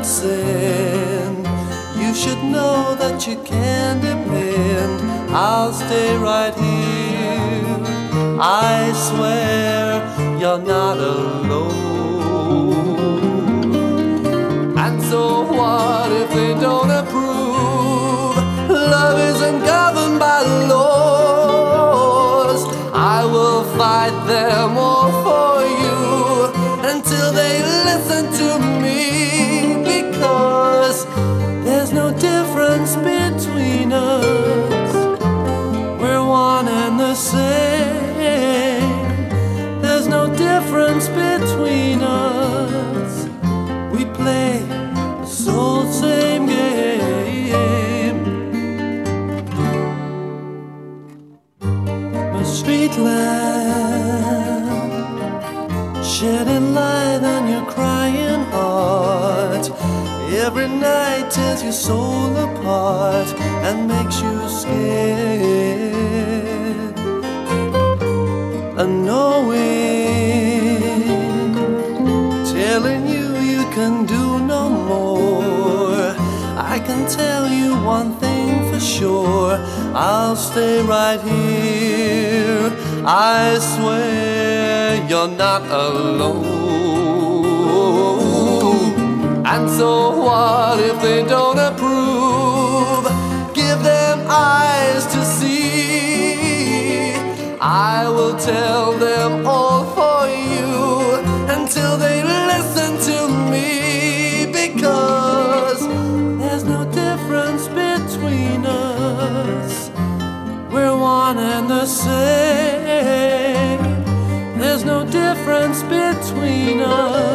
sin. You should know that you can depend. I'll stay right here. I swear you're not alone. And so what if they don't approve? Love isn't governed by laws. I will fight them all for you until they listen to me, because there's no difference between us. We're one and the same. There's no difference between us. We play the soul same game. My street lamp shedding light on your crying heart. Every night tears your soul apart and makes you scared. And knowing, telling you you can do no more. I can tell you one thing for sure, I'll stay right here. I swear you're not alone. And so what if they don't approve? Give them eyes to see. I will tell them all for you until they listen to me, because there's no difference between us. We're one and the same. There's no difference between us.